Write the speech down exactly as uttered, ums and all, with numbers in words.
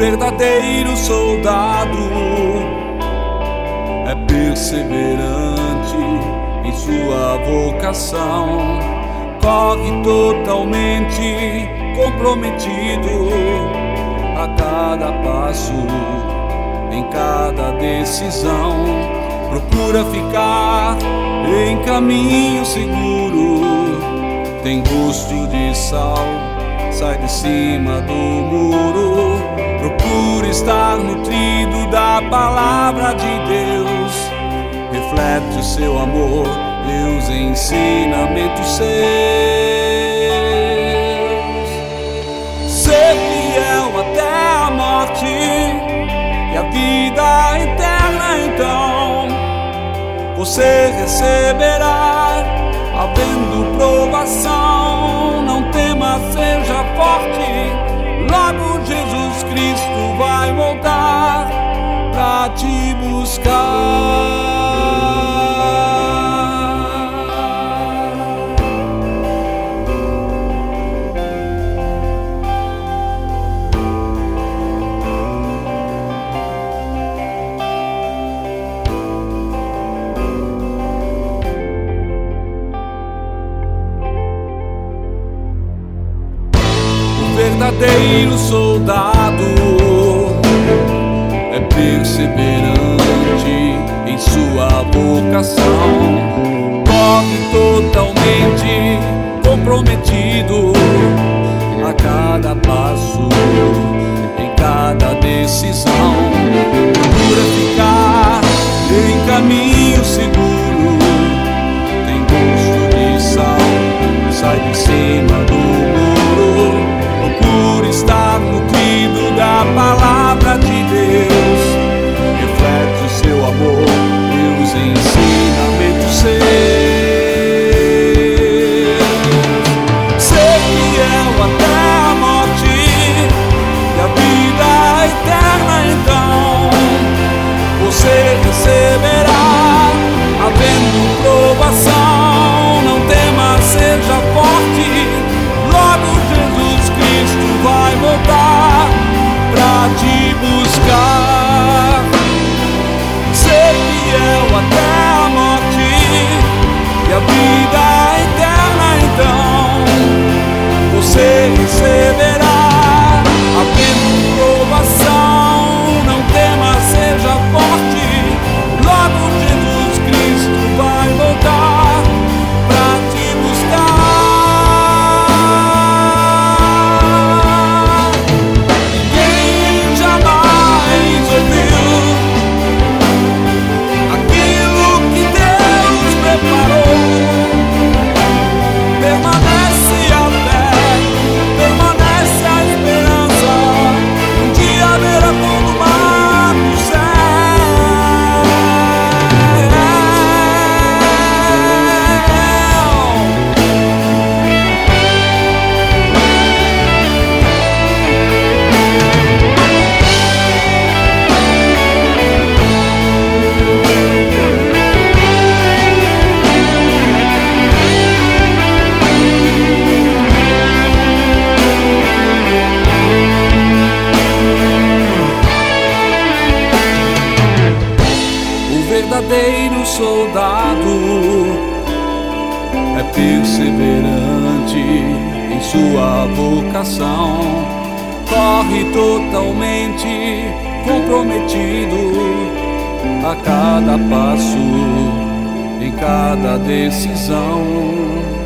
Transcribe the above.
verdadeiro soldado é perseverante em sua vocação, corre totalmente comprometido a cada passo, em cada decisão, procura ficar em caminho seguro, tem gosto de sal, sai de cima do muro, procura estar nutrido da palavra de Deus, reflete o seu amor e os ensinamentos seus. Ser fiel até a morte e a vida eterna, então você receberá, havendo provação. Não tema, seja forte, logo Jesus Cristo vai voltar pra te buscar. Verdadeiro soldado é perseverante em sua vocação, corre totalmente comprometido a cada passo, em cada decisão, procura ficar em caminho seguro, tem gosto de sal, sai de cima do muro, procura estar nutrido da palavra de Deus, reflete o seu amor e os ensinamentos seus. Ser fiel até a morte e a vida eterna, então você receberá, havendo provação. Não tema, seja forte, logo Jesus Cristo vai voltar pra te buscar. Ser fiel até a morte e a vida eterna, então você receberá, havendo provação. Não tema, seja forte, logo Jesus Cristo vai voltar pra te buscar. Verdadeiro soldado é perseverante em sua vocação, corre totalmente comprometido a cada passo, em cada decisão.